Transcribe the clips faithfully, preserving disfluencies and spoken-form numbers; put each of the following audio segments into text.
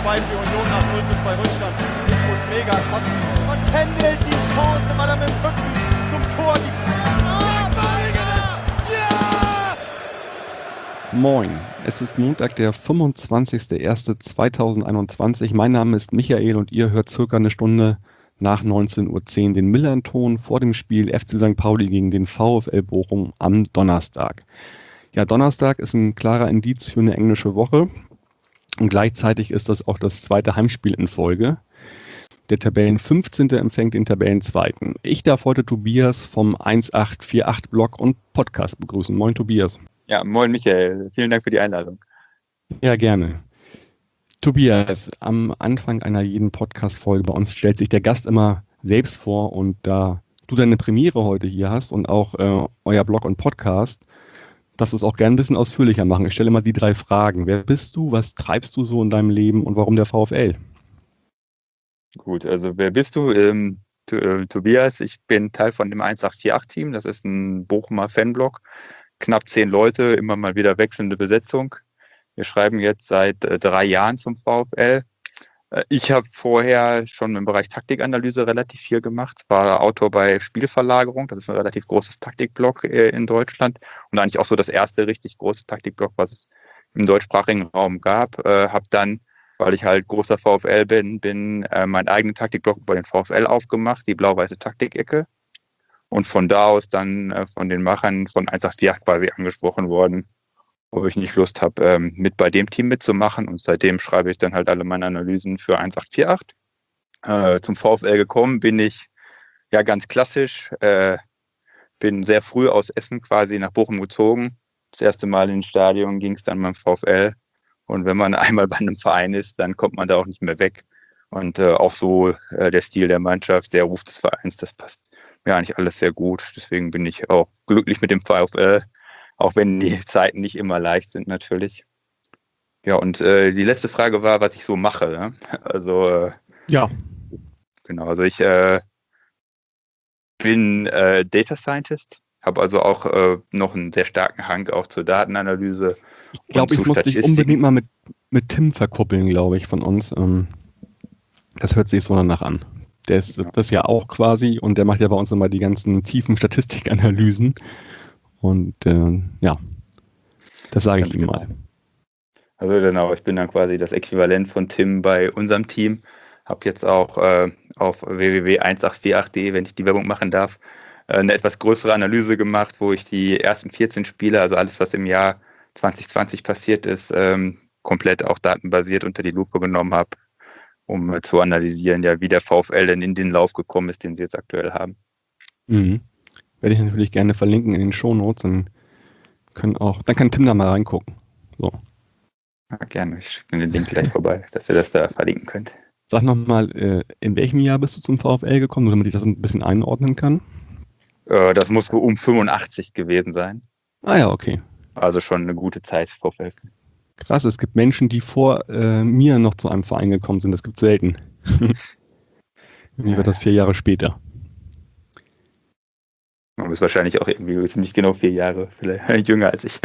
zwei für Union nach null zu zwei Rückstand. Infos mega kotzen. Und Kendall die Chance, weil er mit dem Rücken zum Tor die Ah, ja! Moin, es ist Montag, der fünfundzwanzigster erster zweitausendeinundzwanzig. Mein Name ist Michael und ihr hört circa eine Stunde nach neunzehn Uhr zehn den Millern-Ton vor dem Spiel F C Sankt Pauli gegen den VfL Bochum am Donnerstag. Ja, Donnerstag ist ein klarer Indiz für eine englische Woche und gleichzeitig ist das auch das zweite Heimspiel in Folge. Der Tabellenfünfzehnte empfängt den Tabellenzweiten. Ich darf heute Tobias vom acht vier acht Blog und Podcast begrüßen. Moin Tobias. Ja, moin Michael. Vielen Dank für die Einladung. Ja, gerne. Tobias, am Anfang einer jeden Podcast-Folge bei uns stellt sich der Gast immer selbst vor und da du deine Premiere heute hier hast und auch äh, euer Blog und Podcast, darfst du es auch gerne ein bisschen ausführlicher machen. Ich stelle immer die drei Fragen. Wer bist du, was treibst du so in deinem Leben und warum der VfL? Gut, also wer bist du? Ähm, T- äh, Tobias, ich bin Teil von dem acht vier acht Team. Das ist ein Bochumer Fanblog. Knapp zehn Leute, immer mal wieder wechselnde Besetzung. Wir schreiben jetzt seit äh, drei Jahren zum VfL. Äh, ich habe vorher schon im Bereich Taktikanalyse relativ viel gemacht, war Autor bei Spielverlagerung, das ist ein relativ großes Taktikblog äh, in Deutschland und eigentlich auch so das erste richtig große Taktikblog, was es im deutschsprachigen Raum gab. Äh, habe dann, weil ich halt großer VfL bin, bin äh, meinen eigenen Taktikblog über den VfL aufgemacht, die blau-weiße Taktikecke. Und von da aus dann äh, von den Machern von acht vier acht quasi angesprochen worden, ob ich nicht Lust habe, ähm, mit bei dem Team mitzumachen. Und seitdem schreibe ich dann halt alle meine Analysen für acht vier acht. Äh, zum VfL gekommen bin ich ja ganz klassisch, äh, bin sehr früh aus Essen quasi nach Bochum gezogen. Das erste Mal ins Stadion ging es dann beim VfL. Und wenn man einmal bei einem Verein ist, dann kommt man da auch nicht mehr weg. Und äh, auch so äh, der Stil der Mannschaft, der Ruf des Vereins, das passt mir eigentlich alles sehr gut. Deswegen bin ich auch glücklich mit dem VfL. Auch wenn die Zeiten nicht immer leicht sind, natürlich. Ja, und äh, die letzte Frage war, was ich so mache. Ne? Also, äh, Ja. Genau, also ich äh, bin äh, Data Scientist, habe also auch äh, noch einen sehr starken Hang auch zur Datenanalyse. Ich glaube, ich muss dich unbedingt mal mit, mit Tim verkuppeln, glaube ich, von uns. Ähm, das hört sich so danach an. Der ist ja. das ja auch quasi und der macht ja bei uns immer die ganzen tiefen Statistikanalysen. Und äh, ja, das sage ich ihm mal. Also genau, ich bin dann quasi das Äquivalent von Tim bei unserem Team. Habe jetzt auch äh, auf w w w punkt acht vier acht punkt de, wenn ich die Werbung machen darf, äh, eine etwas größere Analyse gemacht, wo ich die ersten vierzehn Spiele, also alles, was im Jahr zwanzig zwanzig passiert ist, ähm, komplett auch datenbasiert unter die Lupe genommen habe, um äh, zu analysieren, ja, wie der VfL denn in den Lauf gekommen ist, den sie jetzt aktuell haben. Mhm. Werde ich natürlich gerne verlinken in den Shownotes, dann können auch, dann kann Tim da mal reingucken. So. Ja, gerne, ich schicke den Link gleich vorbei, dass ihr das da verlinken könnt. Sag nochmal, äh, in welchem Jahr bist du zum VfL gekommen, damit ich das ein bisschen einordnen kann? Äh, das muss so um fünfundachtzig gewesen sein. Ah ja, okay. Also schon eine gute Zeit VfL. Krass, es gibt Menschen, die vor äh, mir noch zu einem Verein gekommen sind, das gibt es selten. Wie wird das vier Jahre später? Man ist wahrscheinlich auch irgendwie ziemlich genau vier Jahre vielleicht jünger als ich.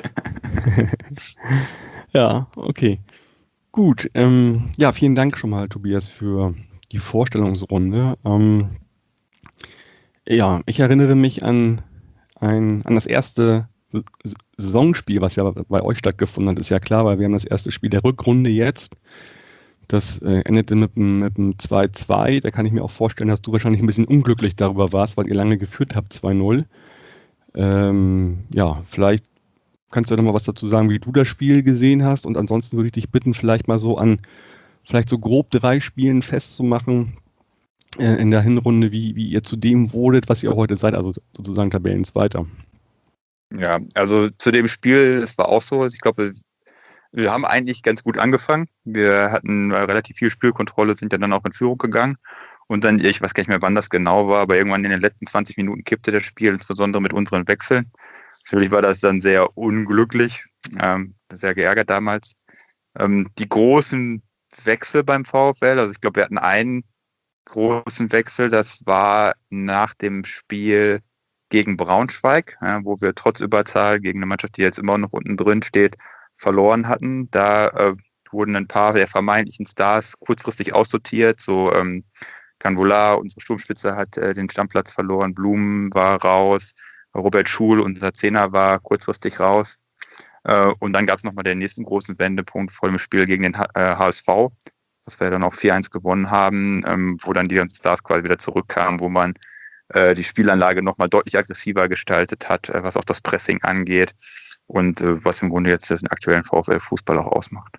Ja, okay. Gut. Ähm, ja, vielen Dank schon mal, Tobias, für die Vorstellungsrunde. Ähm, ja, ich erinnere mich an, ein, an das erste Saisonspiel, was ja bei euch stattgefunden hat. Ist ja klar, weil wir haben das erste Spiel der Rückrunde jetzt. Das äh, endete mit einem, mit einem zwei zwei. Da kann ich mir auch vorstellen, dass du wahrscheinlich ein bisschen unglücklich darüber warst, weil ihr lange geführt habt, zwei null. Ähm, ja, vielleicht kannst du ja noch mal was dazu sagen, wie du das Spiel gesehen hast. Und ansonsten würde ich dich bitten, vielleicht mal so an, vielleicht so grob drei Spielen festzumachen äh, in der Hinrunde, wie, wie ihr zu dem wurdet, was ihr auch heute seid, also sozusagen Tabellenzweiter. Ja, also zu dem Spiel, es war auch so, ich glaube, wir haben eigentlich ganz gut angefangen. Wir hatten relativ viel Spielkontrolle, sind ja dann auch in Führung gegangen. Und dann, ich weiß gar nicht mehr, wann das genau war, aber irgendwann in den letzten zwanzig Minuten kippte das Spiel, insbesondere mit unseren Wechseln. Natürlich war das dann sehr unglücklich, ähm, sehr geärgert damals. Ähm, die großen Wechsel beim VfL, also ich glaube, wir hatten einen großen Wechsel, das war nach dem Spiel gegen Braunschweig, ja, wo wir trotz Überzahl gegen eine Mannschaft, die jetzt immer noch unten drin steht, verloren hatten. Da äh, wurden ein paar der vermeintlichen Stars kurzfristig aussortiert. So ähm, Canvola, unsere Sturmspitze, hat äh, den Stammplatz verloren, Blum war raus, Robert Schul, unser Zehner, war kurzfristig raus. Äh, und dann gab es nochmal den nächsten großen Wendepunkt vor dem Spiel gegen den H- äh, H S V, was wir dann auch vier eins gewonnen haben, ähm, wo dann die ganzen Stars quasi wieder zurückkamen, wo man äh, die Spielanlage nochmal deutlich aggressiver gestaltet hat, äh, was auch das Pressing angeht und äh, was im Grunde jetzt den aktuellen VfL-Fußball auch ausmacht.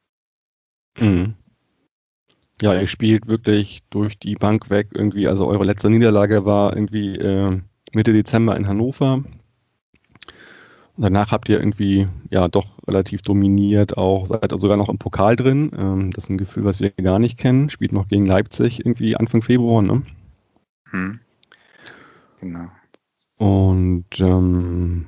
Mhm. Ja, ihr spielt wirklich durch die Bank weg irgendwie. Also eure letzte Niederlage war irgendwie äh, Mitte Dezember in Hannover. Und danach habt ihr irgendwie ja doch relativ dominiert, auch seid ihr sogar noch im Pokal drin. Ähm, das ist ein Gefühl, was wir gar nicht kennen. Spielt noch gegen Leipzig irgendwie Anfang Februar, ne? Hm. Genau. Und ähm,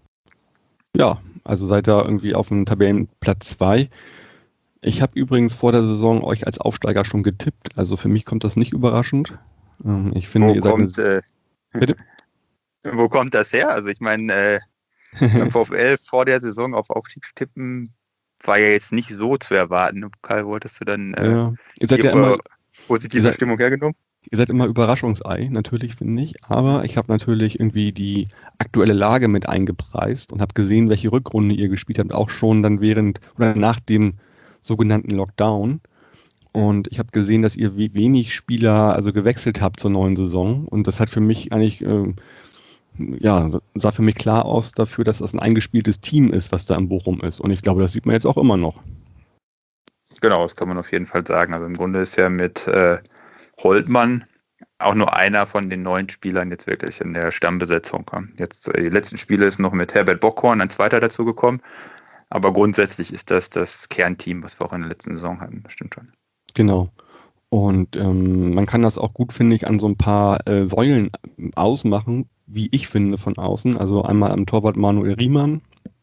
ja, also seid ihr irgendwie auf dem Tabellenplatz zwei. Ich habe übrigens vor der Saison euch als Aufsteiger schon getippt. Also für mich kommt das nicht überraschend. Ähm, ich finde, Wo ihr seid kommt, eine, äh, Bitte? wo kommt das her? Also ich meine, äh, beim VfL vor der Saison auf Aufstieg tippen war ja jetzt nicht so zu erwarten. Karl, wolltest du dann äh, ja, ihr seid die, ja immer, äh, positive ihr seid- Stimmung hergenommen? ihr seid immer Überraschungsei, natürlich finde ich. Aber ich habe natürlich irgendwie die aktuelle Lage mit eingepreist und habe gesehen, welche Rückrunde ihr gespielt habt, auch schon dann während oder nach dem sogenannten Lockdown. Und ich habe gesehen, dass ihr we- wenig Spieler also gewechselt habt zur neuen Saison. Und das hat für mich eigentlich, ähm, ja, sah für mich klar aus dafür, dass das ein eingespieltes Team ist, was da in Bochum ist. Und ich glaube, das sieht man jetzt auch immer noch. Genau, das kann man auf jeden Fall sagen. Also im Grunde ist ja mit äh, Holtmann auch nur einer von den neuen Spielern jetzt wirklich in der Stammbesetzung. Jetzt äh, die letzten Spiele ist noch mit Herbert Bockhorn ein zweiter dazugekommen. Aber grundsätzlich ist das das Kernteam, was wir auch in der letzten Saison hatten. Das stimmt schon. Genau. Und ähm, man kann das auch gut, finde ich, an so ein paar äh, Säulen ausmachen, wie ich finde, von außen. Also einmal am Torwart Manuel Riemann.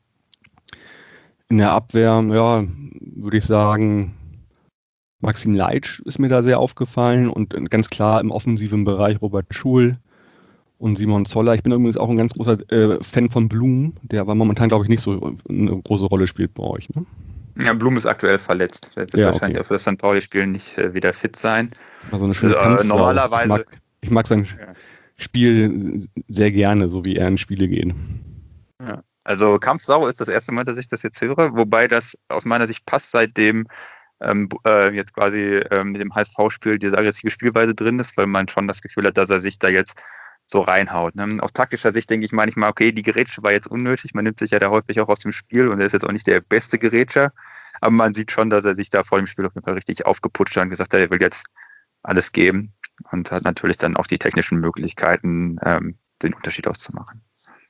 In der Abwehr, ja, würde ich sagen, Maxim Leitsch ist mir da sehr aufgefallen und äh, ganz klar im offensiven Bereich Robert Schul und Simon Zoller. Ich bin übrigens auch ein ganz großer äh, Fan von Blum, der aber momentan, glaube ich, nicht so eine große Rolle spielt bei euch. Ne? Ja, Blum ist aktuell verletzt. Der wird Ja, wahrscheinlich okay. auch für das Sankt Pauli-Spiel nicht äh, wieder fit sein. Also eine schöne Also, äh, Kampfsau. normalerweise- Ich mag, ich mag sein Ja. Spiel sehr gerne, so wie er in Spiele geht. Ja. Also Kampfsau ist das erste Mal, dass ich das jetzt höre, wobei das aus meiner Sicht passt, seitdem ähm, äh, jetzt quasi ähm, mit dem H S V-Spiel diese aggressive Spielweise drin ist, weil man schon das Gefühl hat, dass er sich da jetzt so reinhaut. Ne? Aus taktischer Sicht denke ich manchmal, okay, die Gerätsche war jetzt unnötig, man nimmt sich ja da häufig auch aus dem Spiel und er ist jetzt auch nicht der beste Gerätscher, aber man sieht schon, dass er sich da vor dem Spiel auf jeden Fall richtig aufgeputscht hat und gesagt hat, er will jetzt alles geben und hat natürlich dann auch die technischen Möglichkeiten, ähm, den Unterschied auszumachen.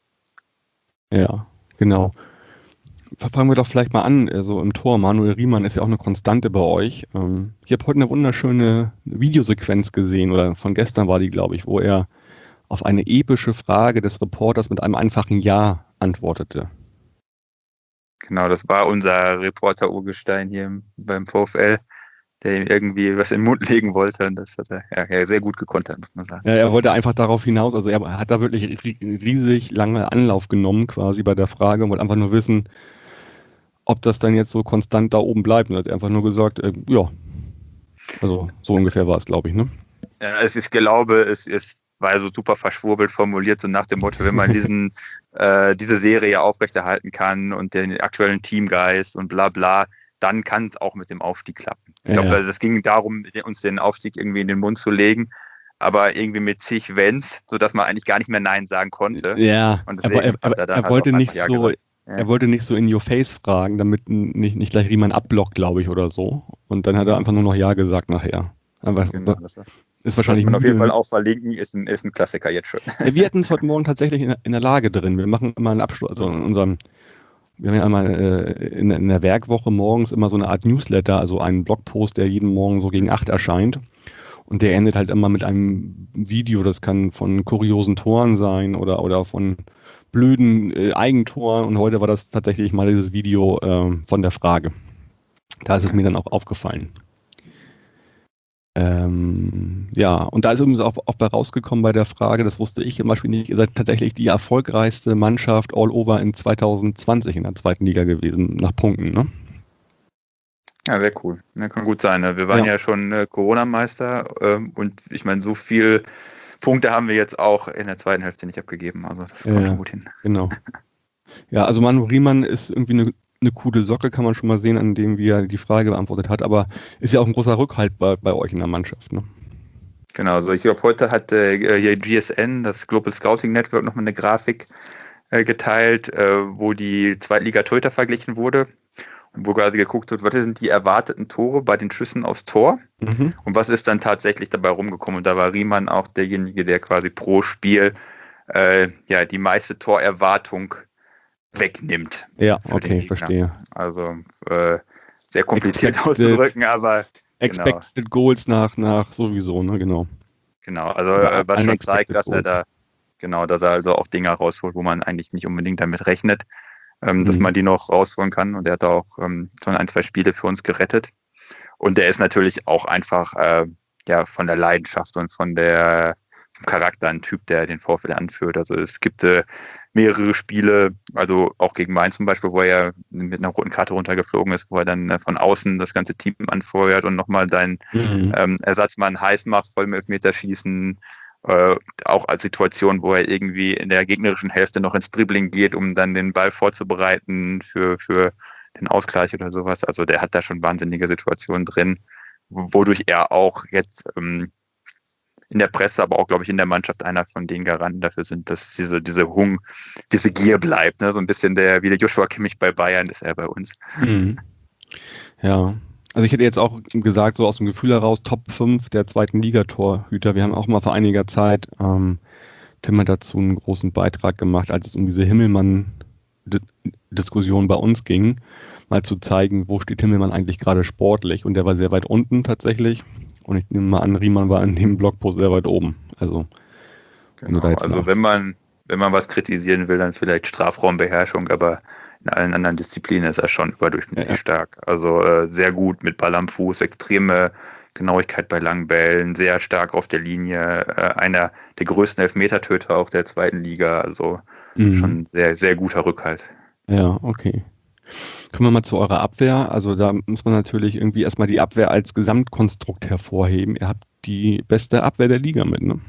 Ja, genau. Fangen wir doch vielleicht mal an, also im Tor. Manuel Riemann ist ja auch eine Konstante bei euch. Ähm, ich habe heute eine wunderschöne Videosequenz gesehen, oder von gestern war die, glaube ich, wo er auf eine epische Frage des Reporters mit einem einfachen Ja antwortete. Genau, das war unser Reporter Urgestein hier beim VfL, der ihm irgendwie was in den Mund legen wollte. Und das hat er ja, ja, sehr gut gekontert, muss man sagen. Ja, er wollte einfach darauf hinaus, also er hat da wirklich ri- riesig lange Anlauf genommen quasi bei der Frage und wollte einfach nur wissen, ob das dann jetzt so konstant da oben bleibt. Und er hat einfach nur gesagt, äh, ja, also so ungefähr war es, glaube ich, ne? Ja, es ist, glaube, es ist, war so super verschwurbelt formuliert, so nach dem Motto, wenn man diesen, äh, diese Serie aufrechterhalten kann und den aktuellen Teamgeist und bla bla, dann kann es auch mit dem Aufstieg klappen. Ich Ja, glaube, ja. also es ging darum, uns den Aufstieg irgendwie in den Mund zu legen, aber irgendwie mit zig Wenns, sodass man eigentlich gar nicht mehr Nein sagen konnte. Ja, Und er, deswegen er, hat er er, dann er halt wollte auch nicht einfach Ja so, gesagt. Ja. er wollte nicht so in your face fragen, damit n- nicht, nicht gleich Riemann abblockt, glaube ich, oder so. Und dann hat er einfach nur noch Ja gesagt nachher. Aber Genau, das war- ist Sollte wahrscheinlich man auf jeden müde. Fall auch verlinken, ist ein, ist ein Klassiker jetzt schon. Ja, wir hatten es heute Morgen tatsächlich in, der- in der Lage drin. Wir machen immer einen Abschluss, also in unserem, wir haben ja einmal äh, in, in der Werkwoche morgens immer so eine Art Newsletter, also einen Blogpost, der jeden Morgen so gegen acht erscheint. Und der endet halt immer mit einem Video, das kann von kuriosen Toren sein oder, oder von blöden äh, Eigentoren. Und heute war das tatsächlich mal dieses Video äh, von der Frage. Da ist es mir dann auch aufgefallen. Ähm, ja, und da ist übrigens auch, auch bei rausgekommen bei der Frage, das wusste ich zum Beispiel nicht, ihr seid tatsächlich die erfolgreichste Mannschaft all over in zwanzig zwanzig in der zweiten Liga gewesen, nach Punkten, ne? Ja, sehr cool. Ja, kann gut sein. Ne? Wir waren ja, Ja. schon äh, Corona-Meister ähm, und ich meine, so viel Punkte haben wir jetzt auch in der zweiten Hälfte nicht abgegeben. Also das kommt schon Ja, gut hin. genau. Ja, also Manu Riemann ist irgendwie eine, eine coole Socke, kann man schon mal sehen, an dem wie er die Frage beantwortet hat, aber ist ja auch ein großer Rückhalt bei, bei euch in der Mannschaft, ne? Genau, also ich glaube, heute hat äh, hier G S N, das Global Scouting Network, nochmal eine Grafik äh, geteilt, äh, wo die Zweitliga-Torhüter verglichen wurde und wo quasi geguckt wird, was sind die erwarteten Tore bei den Schüssen aufs Tor Mhm. und was ist dann tatsächlich dabei rumgekommen. Und da war Riemann auch derjenige, der quasi pro Spiel äh, ja, die meiste Torerwartung wegnimmt Ja, für den okay, Gegner. verstehe. Also äh, sehr kompliziert Expected, auszudrücken, aber genau, expected Goals nach, nach sowieso, ne, genau. genau. Also Oder äh, was schon zeigt, unexpected dass er Goals. da, genau, dass er also auch Dinge rausholt, wo man eigentlich nicht unbedingt damit rechnet, ähm, dass Mhm. man die noch rausholen kann. Und er hat auch ähm, schon ein, zwei Spiele für uns gerettet. Und der ist natürlich auch einfach äh, ja von der Leidenschaft und von der vom Charakter ein Typ, der den VfL anführt. Also es gibt äh, mehrere Spiele, also auch gegen Mainz zum Beispiel, wo er ja mit einer roten Karte runtergeflogen ist, wo er dann äh, von außen das ganze Team anfeuert und nochmal deinen Mhm. ähm, Ersatzmann heiß macht, voll im Elfmeterschießen. Äh, auch als Situation, wo er irgendwie in der gegnerischen Hälfte noch ins Dribbling geht, um dann den Ball vorzubereiten für, für den Ausgleich oder sowas. Also der hat da schon wahnsinnige Situationen drin, wodurch er auch jetzt ähm, in der Presse, aber auch, glaube ich, in der Mannschaft einer von den Garanten dafür sind, dass diese, diese Hung, diese Gier bleibt. Ne? So ein bisschen der, wie der Joshua Kimmich bei Bayern ist er bei uns. Mhm. Ja, also ich hätte jetzt auch gesagt, so aus dem Gefühl heraus, Top fünf der zweiten Liga-Torhüter. Wir haben auch mal vor einiger Zeit, ähm, Tim hat dazu einen großen Beitrag gemacht, als es um diese Himmelmann-Diskussion bei uns ging, mal zu zeigen, wo steht Himmelmann eigentlich gerade sportlich. Und der war sehr weit unten tatsächlich. Und ich nehme mal an, Riemann war in dem Blogpost sehr weit oben. Also, wenn du da Genau. jetzt Also nach- wenn man, wenn man was kritisieren will, dann vielleicht Strafraumbeherrschung, aber in allen anderen Disziplinen ist er schon überdurchschnittlich Ja, ja. stark. Also äh, sehr gut mit Ball am Fuß, extreme Genauigkeit bei langen Bällen, sehr stark auf der Linie, äh, einer der größten Elfmetertöter auch der zweiten Liga, also Mhm. schon sehr, sehr guter Rückhalt. Ja, okay. Kommen wir mal zu eurer Abwehr. Also da muss man natürlich irgendwie erstmal die Abwehr als Gesamtkonstrukt hervorheben. Ihr habt die beste Abwehr der Liga mit, ne?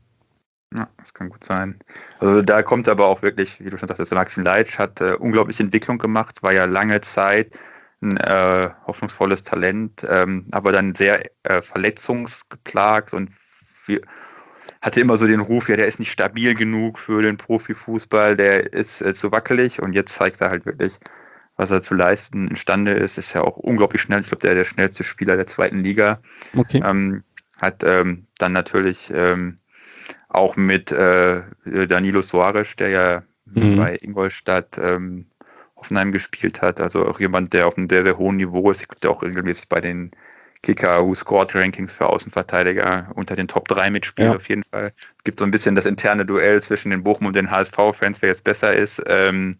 Ja, das kann gut sein. Also da kommt aber auch wirklich, wie du schon sagtest, der Maxim Leitsch hat äh, unglaubliche Entwicklung gemacht, war ja lange Zeit ein äh, hoffnungsvolles Talent, ähm, aber dann sehr äh, verletzungsgeplagt und viel, hatte immer so den Ruf, ja, der ist nicht stabil genug für den Profifußball, der ist äh, zu wackelig und jetzt zeigt er halt wirklich, was er zu leisten imstande ist. Ist ja auch unglaublich schnell. Ich glaube, der ist der schnellste Spieler der zweiten Liga. Okay. Ähm, hat ähm, dann natürlich ähm, auch mit äh, Danilo Soares, der ja Mhm. bei Ingolstadt ähm, Hoffenheim gespielt hat, also auch jemand, der auf einem sehr, sehr hohen Niveau ist. Ich glaube, der auch regelmäßig bei den Kicker Who Scored Rankings für Außenverteidiger unter den Top drei mitspielt, Ja. auf jeden Fall. Es gibt so ein bisschen das interne Duell zwischen den Bochum und den H S V-Fans, wer jetzt besser ist. Ähm,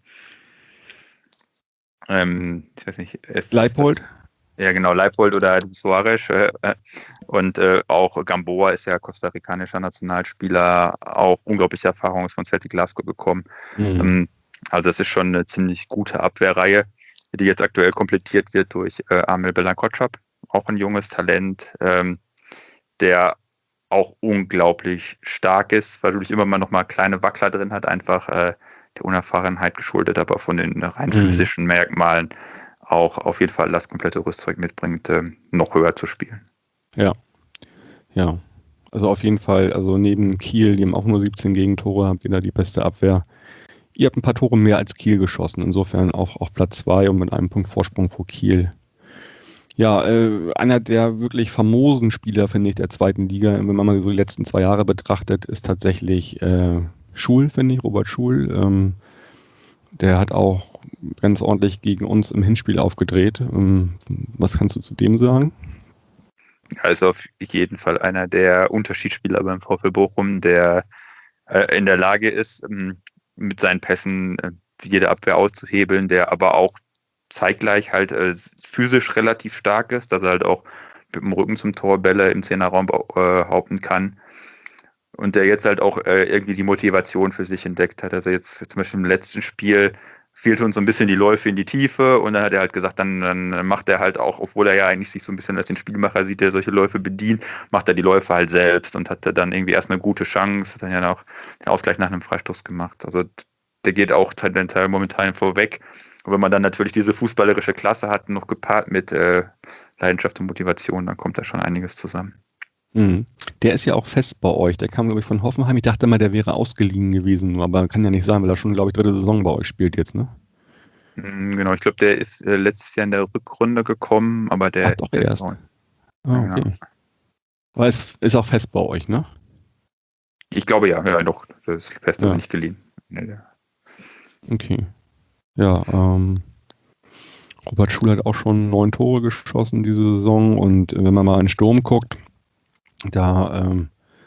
ähm, ich weiß nicht, ist, Leipold? ist das, ja, genau, Leipold oder Soares. Äh, und äh, auch Gamboa ist ja kostarikanischer Nationalspieler, auch unglaubliche Erfahrungen von Celtic Glasgow bekommen. Mhm. Ähm, also das ist schon eine ziemlich gute Abwehrreihe, die jetzt aktuell komplettiert wird durch äh, Amel Belankotschap, auch ein junges Talent, ähm, der auch unglaublich stark ist, weil du dich immer mal noch mal kleine Wackler drin hat, einfach äh, der Unerfahrenheit geschuldet, aber von den rein Mhm. physischen Merkmalen auch auf jeden Fall das komplette Rüstzeug mitbringt, äh, noch höher zu spielen. Ja. Ja. Also auf jeden Fall, also neben Kiel, die haben auch nur siebzehn Gegentore, habt ihr da die beste Abwehr. Ihr habt ein paar Tore mehr als Kiel geschossen, insofern auch auf Platz zwei und mit einem Punkt Vorsprung vor Kiel. Ja, äh, einer der wirklich famosen Spieler, finde ich, der zweiten Liga, wenn man mal so die letzten zwei Jahre betrachtet, ist tatsächlich äh, Schul, finde ich, Robert Schul. Ähm, der hat auch ganz ordentlich gegen uns im Hinspiel aufgedreht. Ähm, was kannst du zu dem sagen? Er ist auf jeden Fall einer der Unterschiedsspieler beim VfL Bochum, der äh, in der Lage ist, ähm, mit seinen Pässen äh, jede Abwehr auszuhebeln, der aber auch zeitgleich halt äh, physisch relativ stark ist, dass er halt auch mit dem Rücken zum Tor Bälle im Zehnerraum äh, behaupten kann. Und der jetzt halt auch äh, irgendwie die Motivation für sich entdeckt hat. Also jetzt, jetzt zum Beispiel im letzten Spiel fehlte uns so ein bisschen die Läufe in die Tiefe und dann hat er halt gesagt, dann, dann macht er halt auch, obwohl er ja eigentlich sich so ein bisschen als den Spielmacher sieht, der solche Läufe bedient, macht er die Läufe halt selbst und hatte dann irgendwie erst eine gute Chance, hat dann ja auch den Ausgleich nach einem Freistoß gemacht. Also der geht auch tendenziell momentan vorweg. Und wenn man dann natürlich diese fußballerische Klasse hat, noch gepaart mit äh, Leidenschaft und Motivation, dann kommt da schon einiges zusammen. Mhm. Der ist ja auch fest bei euch. Der kam, glaube ich, von Hoffenheim. Ich dachte mal, der wäre ausgeliehen gewesen, aber kann ja nicht sein, weil er schon, glaube ich, dritte Saison bei euch spielt jetzt, ne? Genau, ich glaube, der ist äh, letztes Jahr in der Rückrunde gekommen, aber der, Ach, doch, der erst. ist auch, Ah, ja, okay. genau. Aber es ist auch fest bei euch, ne? Ich glaube ja, ja doch, das ist fest, also Ja. nicht geliehen. Nee, der- Okay. Ja, ähm, Robert Schul hat auch schon neun Tore geschossen diese Saison und äh, wenn man mal in den Sturm guckt, da ähm,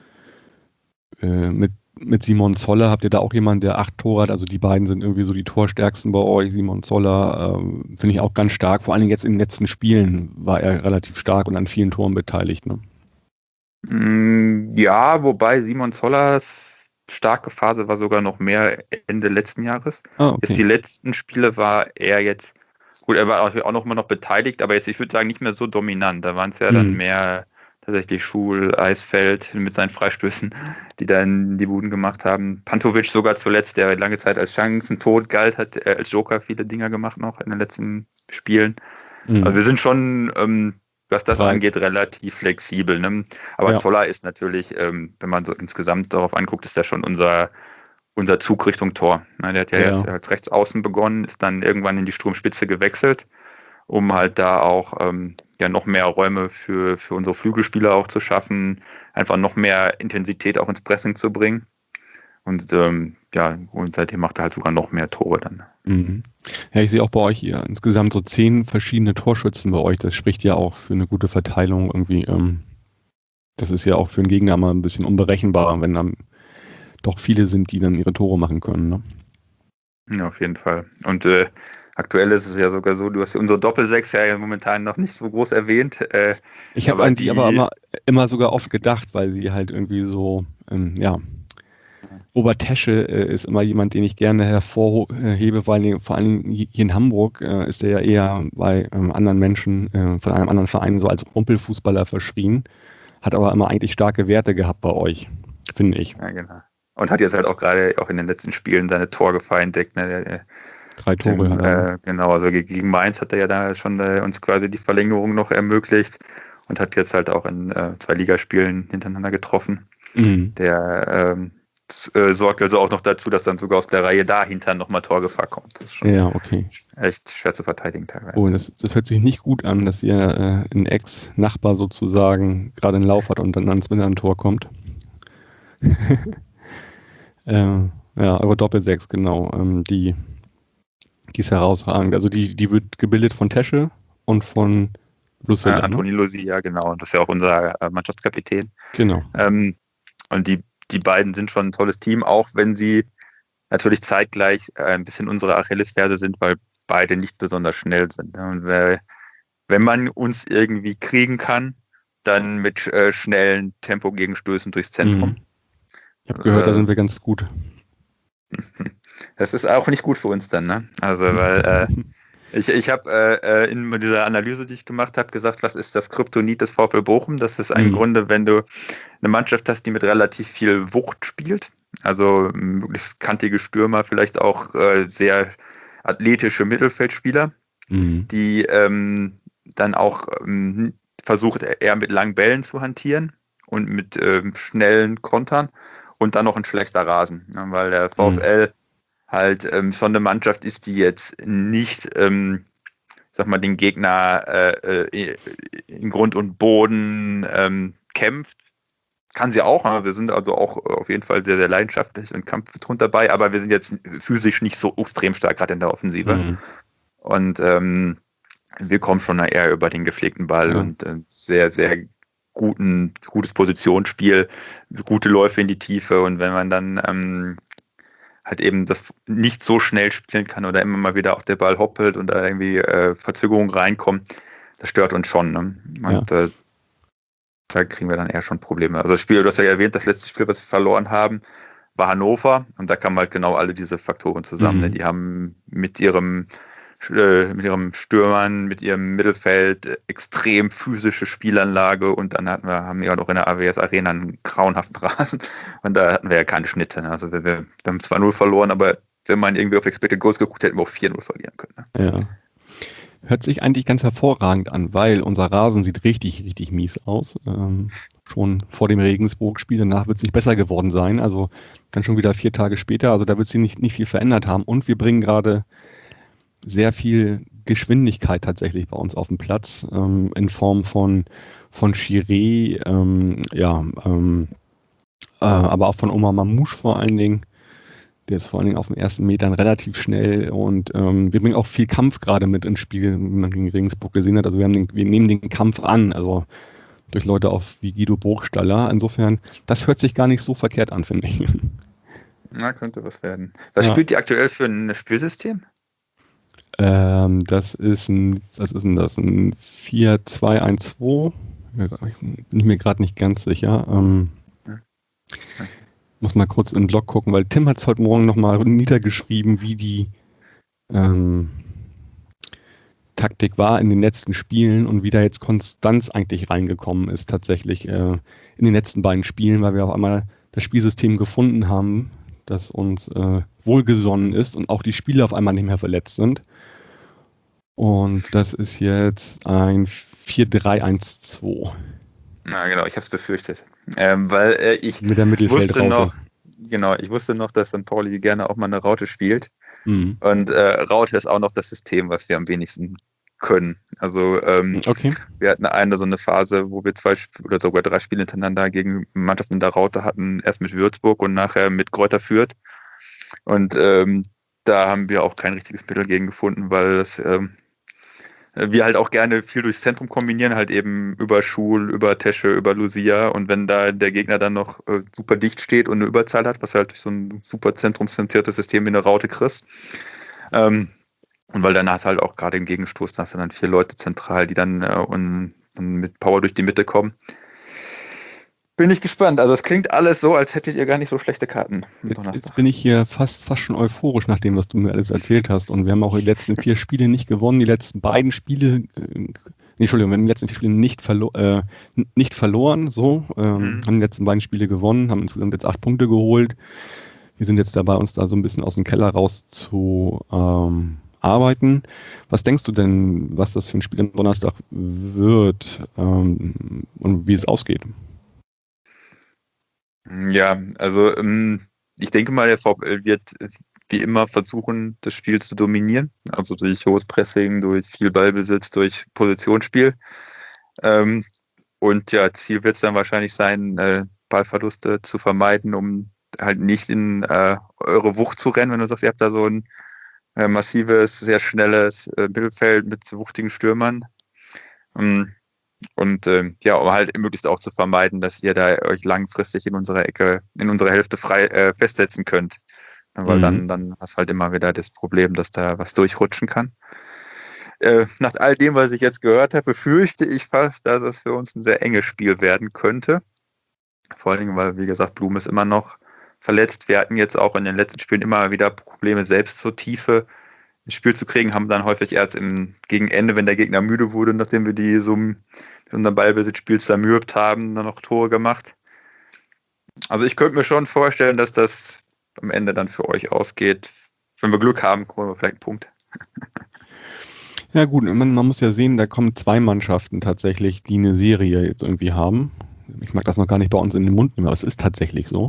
äh, mit, mit Simon Zoller habt ihr da auch jemanden, der acht Tore hat. Also die beiden sind irgendwie so die Torstärksten bei euch. Simon Zoller ähm, finde ich auch ganz stark. Vor allem jetzt in den letzten Spielen war er relativ stark und an vielen Toren beteiligt. Ne? Mm, Ja, wobei Simon Zollers starke Phase war sogar noch mehr Ende letzten Jahres. Ah, Jetzt die okay. letzten Spiele war er jetzt, gut, er war auch auch noch mal noch beteiligt, aber jetzt, ich würde sagen, nicht mehr so dominant. Da waren es ja dann Mhm. mehr tatsächlich Schul, Eisfeld mit seinen Freistößen, die dann die Buden gemacht haben. Pantovic sogar zuletzt, der lange Zeit als Chancentod galt, hat äh, als Joker viele Dinger gemacht noch in den letzten Spielen. Also Mhm. wir sind schon, ähm, was das Breit. angeht, relativ flexibel. Ne? Aber Ja. Zoller ist natürlich, ähm, wenn man so insgesamt darauf anguckt, ist er schon unser, unser Zug Richtung Tor. Ne? Der hat ja Ja. erst als Rechtsaußen begonnen, ist dann irgendwann in die Sturmspitze gewechselt, um halt da auch ähm, ja noch mehr Räume für, für unsere Flügelspieler auch zu schaffen, einfach noch mehr Intensität auch ins Pressing zu bringen. Und ähm, ja, und seitdem macht er halt sogar noch mehr Tore dann. Mhm. Ja, ich sehe auch bei euch hier insgesamt so zehn verschiedene Torschützen bei euch. Das spricht ja auch für eine gute Verteilung irgendwie. Ähm, das ist ja auch für einen Gegner mal ein bisschen unberechenbarer, wenn dann doch viele sind, die dann ihre Tore machen können. Ne? Ja, auf jeden Fall. Und äh, aktuell ist es ja sogar so, du hast ja unsere Doppelsechs ja momentan noch nicht so groß erwähnt. Äh, Ich habe aber an die aber die, immer, immer sogar oft gedacht, weil sie halt irgendwie so, ähm, ja, Robert Tesche äh, ist immer jemand, den ich gerne hervorhebe, weil die- vor allem hier in Hamburg äh, ist er ja eher bei ähm, anderen Menschen äh, von einem anderen Verein so als Rumpelfußballer verschrien, hat aber immer eigentlich starke Werte gehabt bei euch, finde ich. ja, genau. Und hat jetzt halt auch gerade auch in den letzten Spielen seine Torgefahr entdeckt. Ne? Der, der, Drei Tore dem, hat er. Ne? äh, genau, also ge- gegen Mainz hat er ja da schon äh, uns quasi die Verlängerung noch ermöglicht und hat jetzt halt auch in äh, zwei Ligaspielen hintereinander getroffen. Mhm. Der ähm, z- äh, sorgt also auch noch dazu, dass dann sogar aus der Reihe dahinter nochmal Torgefahr kommt. Das ist schon Ja, okay. echt schwer zu verteidigen teilweise. Oh, das, das hört sich nicht gut an, dass ihr äh, ein Ex-Nachbar sozusagen gerade einen Lauf hat und dann ans Tor kommt. äh, ja, eure Doppelsechs, genau. Ähm, die, die ist herausragend. Also die, die wird gebildet von Tesche und von Äh, Lucilla, ne? Antoni Losi, ja genau, und das ist ja auch unser äh, Mannschaftskapitän. Genau. Ähm, und die, die beiden sind schon ein tolles Team, auch wenn sie natürlich zeitgleich äh, ein bisschen unsere Achillesferse sind, weil beide nicht besonders schnell sind. Ne? Und wer, wenn man uns irgendwie kriegen kann, dann mit äh, schnellen Tempogegenstößen durchs Zentrum. Mhm. Ich habe gehört, da Äh, sind wir ganz gut. Das ist auch nicht gut für uns dann, ne? Also, weil äh, ich, ich habe äh, in dieser Analyse, die ich gemacht habe, gesagt, was ist das Kryptonit des VfL Bochum? Das ist im Mhm. Grunde, wenn du eine Mannschaft hast, die mit relativ viel Wucht spielt, also möglichst kantige Stürmer, vielleicht auch äh, sehr athletische Mittelfeldspieler, Mhm. die ähm, dann auch ähm, versucht, eher mit langen Bällen zu hantieren und mit ähm, schnellen Kontern und dann noch ein schlechter Rasen, ne? Weil der VfL halt ähm, schon eine Mannschaft ist, die jetzt nicht, ähm, sag mal, den Gegner äh, äh, in Grund und Boden ähm, kämpft. Kann sie auch, aber wir sind also auch auf jeden Fall sehr, sehr leidenschaftlich und kampfbetrunken dabei, aber wir sind jetzt physisch nicht so extrem stark, gerade in der Offensive. Mhm. Und ähm, wir kommen schon eher über den gepflegten Ball Ja. und äh, sehr, sehr guten, gutes Positionsspiel, gute Läufe in die Tiefe und wenn man dann ähm, halt eben das nicht so schnell spielen kann oder immer mal wieder auch der Ball hoppelt und da irgendwie äh, Verzögerungen reinkommen, das stört uns schon. Ne? Und Ja. äh, da kriegen wir dann eher schon Probleme. Also das Spiel, du hast ja erwähnt, das letzte Spiel, was wir verloren haben, war Hannover und da kamen halt genau alle diese Faktoren zusammen. Mhm. Ne? Die haben mit ihrem äh, mit ihrem Stürmern, mit ihrem Mittelfeld äh, extrem physische Spielanlage und dann hatten wir, haben wir auch noch in der A W S Arena einen grauenhaften Rasen und da hatten wir ja keine Schnitte. Ne? Also wir, wir haben zwei null verloren, aber wenn man irgendwie auf Expected Goals geguckt hätte, hätten wir auch vier null verlieren können. Ne? Ja. Hört sich eigentlich ganz hervorragend an, weil unser Rasen sieht richtig, richtig mies aus. Ähm, schon vor dem Regensburg-Spiel, danach wird es nicht besser geworden sein. Also dann schon wieder vier Tage später, also da wird sich nicht, nicht viel verändert haben. Und wir bringen gerade sehr viel Geschwindigkeit tatsächlich bei uns auf den Platz, ähm, in Form von, von Chiré, ähm, ja, ähm, äh, aber auch von Omar Mamouche vor allen Dingen. Der ist vor allen Dingen auf den ersten Metern relativ schnell und ähm, wir bringen auch viel Kampf gerade mit ins Spiel, wie man gegen Regensburg gesehen hat. Also wir, haben den, wir nehmen den Kampf an, also durch Leute auf wie Guido Burgstaller. Insofern, das hört sich gar nicht so verkehrt an, finde ich. Na, könnte was werden. Was Ja. spielt ihr aktuell für ein Spielsystem? Ähm, das ist ein, was ist denn das? Ein vier zwei eins zwei. Ich bin mir gerade nicht ganz sicher. Ähm, Okay. Muss mal kurz im Blog gucken, weil Tim hat es heute Morgen nochmal niedergeschrieben, wie die ähm, Taktik war in den letzten Spielen und wie da jetzt Konstanz eigentlich reingekommen ist tatsächlich äh, in den letzten beiden Spielen, weil wir auf einmal das Spielsystem gefunden haben, das uns äh, wohlgesonnen ist und auch die Spieler auf einmal nicht mehr verletzt sind. Und das ist jetzt ein vier drei eins zwei. Na genau, ich habe es befürchtet. Ähm, weil äh, ich Mit der wusste Mittelfeldraute. noch, genau, ich wusste noch, dass Sankt Pauli gerne auch mal eine Raute spielt. Mhm. Und äh, Raute ist auch noch das System, was wir am wenigsten können. Also ähm, Okay. wir hatten eine so eine Phase, wo wir zwei Sp- oder sogar drei Spiele hintereinander gegen Mannschaften in der Raute hatten, erst mit Würzburg und nachher mit Greuther Fürth. Und ähm, da haben wir auch kein richtiges Mittel gegen gefunden, weil es ähm, wir halt auch gerne viel durchs Zentrum kombinieren, halt eben über Schul, über Tesche, über Lucia und wenn da der Gegner dann noch äh, super dicht steht und eine Überzahl hat, was halt durch so ein super zentrumszentriertes System wie eine Raute kriegst, ähm, und weil dann hast du halt auch gerade im Gegenstoß, da hast du dann vier Leute zentral, die dann äh, und, und mit Power durch die Mitte kommen. Bin ich gespannt. Also es klingt alles so, als hättet ihr gar nicht so schlechte Karten am Jetzt, Donnerstag. jetzt bin ich hier fast, fast schon euphorisch nach dem, was du mir alles erzählt hast. Und wir haben auch die letzten vier Spiele nicht gewonnen. Die letzten beiden Spiele, äh, nee, Entschuldigung, wir haben die letzten vier Spiele nicht, verlo äh, nicht verloren. So, ähm, Mhm. haben die letzten beiden Spiele gewonnen, haben insgesamt jetzt acht Punkte geholt. Wir sind jetzt dabei, uns da so ein bisschen aus dem Keller raus zu ähm, arbeiten. Was denkst du denn, was das für ein Spiel am Donnerstag wird ähm, und wie es ausgeht? Ja, also ähm, ich denke mal, der VfL wird äh, wie immer versuchen, das Spiel zu dominieren. Also durch hohes Pressing, durch viel Ballbesitz, durch Positionsspiel. Ähm, und ja, Ziel wird es dann wahrscheinlich sein, äh, Ballverluste zu vermeiden, um halt nicht in äh, eure Wucht zu rennen, wenn du sagst, ihr habt da so ein äh, massives, sehr schnelles äh, Mittelfeld mit wuchtigen Stürmern. Ähm, Und ähm, ja, um halt möglichst auch zu vermeiden, dass ihr da euch langfristig in unserer Ecke, in unserer Hälfte frei äh, festsetzen könnt. Weil Mhm. dann, dann hast du halt immer wieder das Problem, dass da was durchrutschen kann. Äh, nach all dem, was ich jetzt gehört habe, befürchte ich fast, dass es für uns ein sehr enges Spiel werden könnte. Vor allen Dingen, weil, wie gesagt, Blum ist immer noch verletzt. Wir hatten jetzt auch in den letzten Spielen immer wieder Probleme, selbst zur Tiefe ins Spiel zu kriegen, haben dann häufig erst im, gegen Ende, wenn der Gegner müde wurde, nachdem wir die so mit unserem Ballbesitzspiel zermürbt haben, dann noch Tore gemacht. Also ich könnte mir schon vorstellen, dass das am Ende dann für euch ausgeht. Wenn wir Glück haben, holen wir vielleicht einen Punkt. Ja gut, man, man muss ja sehen, da kommen zwei Mannschaften tatsächlich, die eine Serie jetzt irgendwie haben. Ich mag das noch gar nicht bei uns in den Mund nehmen, aber es ist tatsächlich so.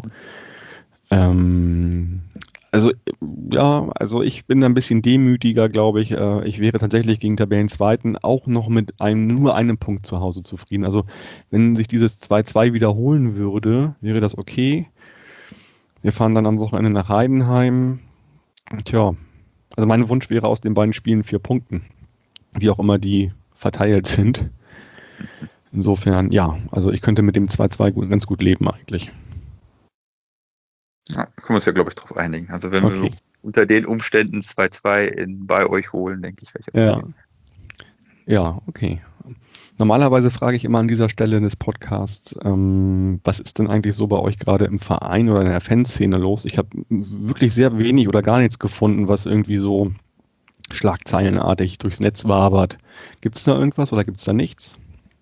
Ähm, also ja, also ich bin da ein bisschen demütiger, glaube ich. Äh, ich wäre tatsächlich gegen Tabellenzweiten auch noch mit einem, nur einem Punkt zu Hause zufrieden. Also wenn sich dieses zwei zwei wiederholen würde, wäre das okay. Wir fahren dann am Wochenende nach Heidenheim. Tja, also mein Wunsch wäre aus den beiden Spielen vier Punkten, wie auch immer die verteilt sind. Insofern, ja, also ich könnte mit dem zwei zwei gut, ganz gut leben eigentlich. Ja, können wir uns ja, glaube ich, drauf einigen. Also wenn Okay. wir unter den Umständen zwei zwei in, bei euch holen, denke ich, welche Ja. Ja, okay. Normalerweise frage ich immer an dieser Stelle des Podcasts, ähm, was ist denn eigentlich so bei euch gerade im Verein oder in der Fanszene los? Ich habe wirklich sehr wenig oder gar nichts gefunden, was irgendwie so schlagzeilenartig durchs Netz wabert. Gibt es da irgendwas oder gibt es da nichts?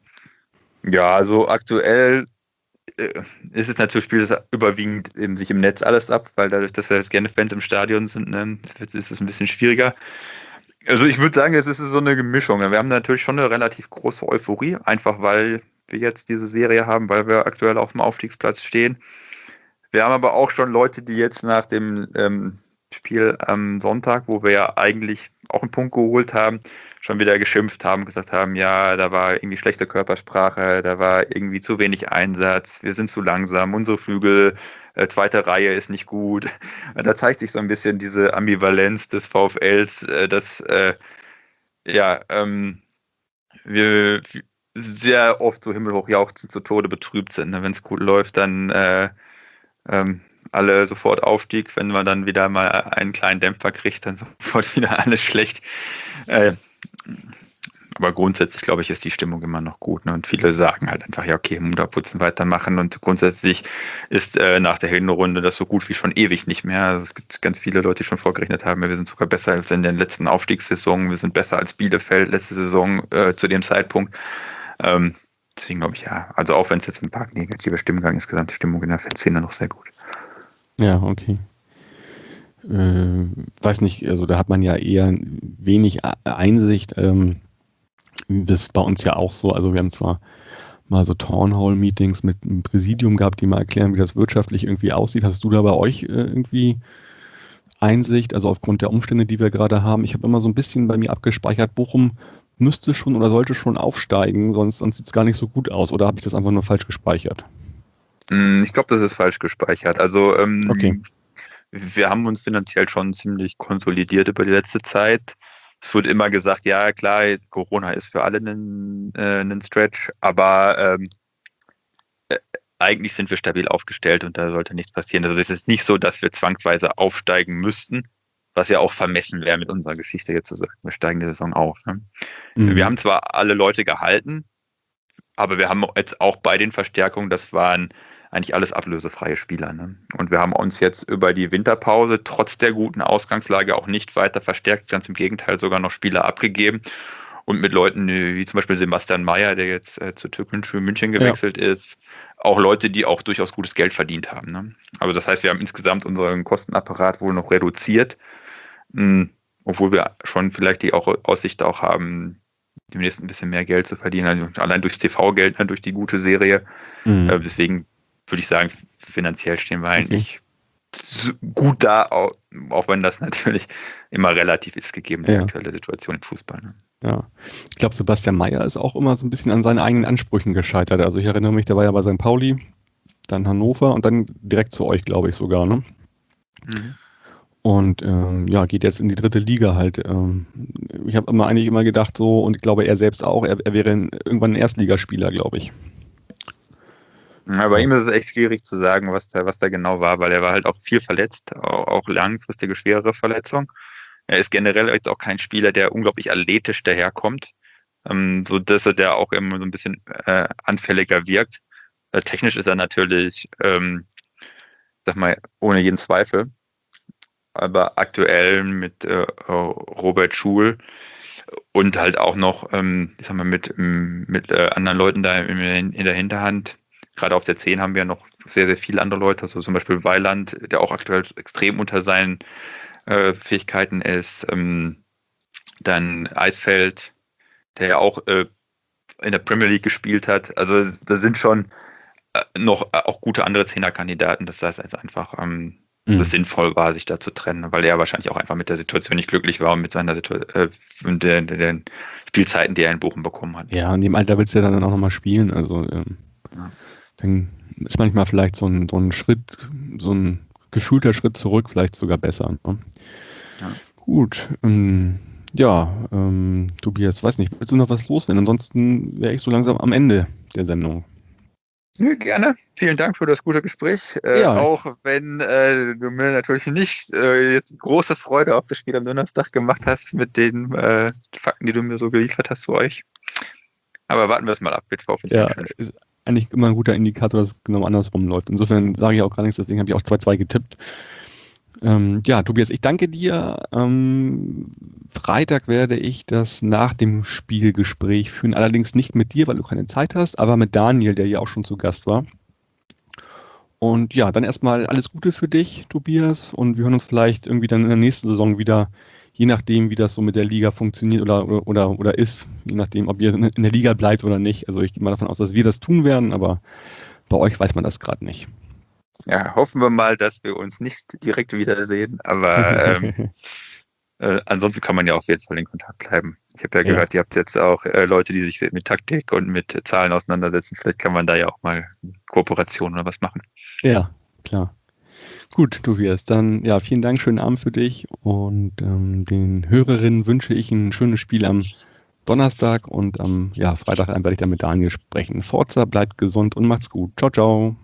Ja, also aktuell äh, ist es natürlich, spielt es überwiegend eben sich im Netz alles ab, weil dadurch, dass ja gerne Fans im Stadion sind, ne, ist es ein bisschen schwieriger. Also ich würde sagen, es ist so eine Mischung. Wir haben natürlich schon eine relativ große Euphorie, einfach weil wir jetzt diese Serie haben, weil wir aktuell auf dem Aufstiegsplatz stehen. Wir haben aber auch schon Leute, die jetzt nach dem ähm, Spiel am Sonntag, wo wir ja eigentlich auch einen Punkt geholt haben, schon wieder geschimpft haben, gesagt haben, ja, da war irgendwie schlechte Körpersprache, da war irgendwie zu wenig Einsatz, wir sind zu langsam, unsere Flügel, äh, zweite Reihe ist nicht gut. Da zeigt sich so ein bisschen diese Ambivalenz des VfLs, äh, dass äh, ja, ähm, wir sehr oft so himmelhoch jauchzend zu Tode betrübt sind. Ne? Wenn es gut läuft, dann äh, ähm, alle sofort Aufstieg, wenn man dann wieder mal einen kleinen Dämpfer kriegt, dann sofort wieder alles schlecht. Äh, aber grundsätzlich, glaube ich, ist die Stimmung immer noch gut. Ne? Und viele sagen halt einfach, ja, okay, Munterputzen weitermachen. Und grundsätzlich ist äh, nach der Hinrunde das so gut wie schon ewig nicht mehr. Also es gibt ganz viele Leute, die schon vorgerechnet haben, wir sind sogar besser als in den letzten Aufstiegssaisons. Wir sind besser als Bielefeld letzte Saison äh, zu dem Zeitpunkt. Ähm, deswegen glaube ich, ja, also auch wenn es jetzt ein paar negative Stimmen gab, insgesamt die Stimmung in der Fanszene noch sehr gut. Ja, okay. Äh, weiß nicht, also da hat man ja eher wenig Einsicht. Ähm, das ist bei uns ja auch so. Also wir haben zwar mal so Townhall-Meetings mit einem Präsidium gehabt, die mal erklären, wie das wirtschaftlich irgendwie aussieht. Hast du da bei euch äh, irgendwie Einsicht, also aufgrund der Umstände, die wir gerade haben? Ich habe immer so ein bisschen bei mir abgespeichert, Bochum müsste schon oder sollte schon aufsteigen, sonst, sonst sieht es gar nicht so gut aus. Oder habe ich das einfach nur falsch gespeichert? Ich glaube, das ist falsch gespeichert. Also ähm, Okay. wir haben uns finanziell schon ziemlich konsolidiert über die letzte Zeit. Es wird immer gesagt, ja klar, Corona ist für alle ein, äh, ein Stretch, aber ähm, äh, eigentlich sind wir stabil aufgestellt und da sollte nichts passieren. Also es ist nicht so, dass wir zwangsweise aufsteigen müssten, was ja auch vermessen wäre mit unserer Geschichte jetzt zu sagen, wir steigen die Saison auf. Ne? Mhm. Wir haben zwar alle Leute gehalten, aber wir haben jetzt auch bei den Verstärkungen, das waren eigentlich alles ablösefreie Spieler. Ne? Und wir haben uns jetzt über die Winterpause trotz der guten Ausgangslage auch nicht weiter verstärkt, ganz im Gegenteil sogar noch Spieler abgegeben. Und mit Leuten wie zum Beispiel Sebastian Mayer, der jetzt äh, zu Türkgücü München gewechselt ja. ist, auch Leute, die auch durchaus gutes Geld verdient haben. Ne? Also das heißt, wir haben insgesamt unseren Kostenapparat wohl noch reduziert, mh, obwohl wir schon vielleicht die auch Aussicht auch haben, demnächst ein bisschen mehr Geld zu verdienen, also allein durchs T V-Geld, durch die gute Serie. Mhm. Äh, deswegen würde ich sagen, finanziell stehen wir eigentlich okay. gut da, auch, auch wenn das natürlich immer relativ ist, gegeben die ja. aktuelle Situation im Fußball. Ne? Ja, ich glaube, Sebastian Mayer ist auch immer so ein bisschen an seinen eigenen Ansprüchen gescheitert. Also ich erinnere mich, der war ja bei Sankt Pauli, dann Hannover und dann direkt zu euch, glaube ich sogar. Ne? Mhm. Und ähm, ja, geht jetzt in die dritte Liga halt. Ähm, ich habe immer eigentlich immer gedacht so, und ich glaube er selbst auch, er, er wäre ein, irgendwann ein Erstligaspieler, glaube ich. Ja, bei ihm ist es echt schwierig zu sagen, was da, was da genau war, weil er war halt auch viel verletzt, auch, auch langfristige, schwerere Verletzung. Er ist generell jetzt auch kein Spieler, der unglaublich athletisch daherkommt, ähm, so dass er der auch immer so ein bisschen äh, anfälliger wirkt. Äh, technisch ist er natürlich, ähm, sag mal, ohne jeden Zweifel. Aber aktuell mit äh, Robert Schul und halt auch noch, ähm, ich sag mal, mit, mit äh, anderen Leuten da in, in der Hinterhand. Gerade auf der zehn haben wir noch sehr, sehr viele andere Leute, also zum Beispiel Weiland, der auch aktuell extrem unter seinen äh, Fähigkeiten ist. Ähm, dann Eisfeld, der ja auch äh, in der Premier League gespielt hat. Also da sind schon äh, noch äh, auch gute andere Zehnerkandidaten. Das heißt also einfach, ähm, mhm. dass es sinnvoll war, sich da zu trennen, weil er wahrscheinlich auch einfach mit der Situation nicht glücklich war und mit seiner Situation, äh, den, den Spielzeiten, die er in Bochum bekommen hat. Ja, in dem Alter willst du ja dann auch nochmal spielen. Also ähm, ja. Dann ist manchmal vielleicht so ein, so ein Schritt, so ein gefühlter Schritt zurück vielleicht sogar besser. Ne? Ja. Gut, ähm, ja, ähm, Tobias, weiß nicht, willst du noch was loswerden? Ansonsten wäre ich so langsam am Ende der Sendung. Ja, gerne. Vielen Dank für das gute Gespräch. Äh, ja, auch wenn äh, du mir natürlich nicht äh, jetzt große Freude auf das Spiel am Donnerstag gemacht hast mit den äh, Fakten, die du mir so geliefert hast zu euch. Aber warten wir es mal ab. Wird hoffentlich Ja, ein schönes Spiel. ist eigentlich immer ein guter Indikator, dass es genau andersrum läuft. Insofern sage ich auch gar nichts, deswegen habe ich auch zwei zwei getippt. Ähm, ja, Tobias, ich danke dir. Ähm, Freitag werde ich das nach dem Spielgespräch führen, allerdings nicht mit dir, weil du keine Zeit hast, aber mit Daniel, der ja auch schon zu Gast war. Und ja, dann erstmal alles Gute für dich, Tobias, und wir hören uns vielleicht irgendwie dann in der nächsten Saison wieder, je nachdem, wie das so mit der Liga funktioniert oder, oder, oder, oder ist, je nachdem, ob ihr in der Liga bleibt oder nicht. Also ich gehe mal davon aus, dass wir das tun werden, aber bei euch weiß man das gerade nicht. Ja, hoffen wir mal, dass wir uns nicht direkt wiedersehen, aber ähm, äh, ansonsten kann man ja auf jeden Fall in Kontakt bleiben. Ich habe ja, Ja. gehört, ihr habt jetzt auch äh, Leute, die sich mit Taktik und mit Zahlen auseinandersetzen. Vielleicht kann man da ja auch mal Kooperation oder was machen. Ja, klar. Gut, Tobias, dann ja, vielen Dank, schönen Abend für dich und ähm, den Hörerinnen wünsche ich ein schönes Spiel am Donnerstag und am ja, Freitag werde ich dann mit Daniel sprechen. Forza, bleibt gesund und macht's gut. Ciao, ciao.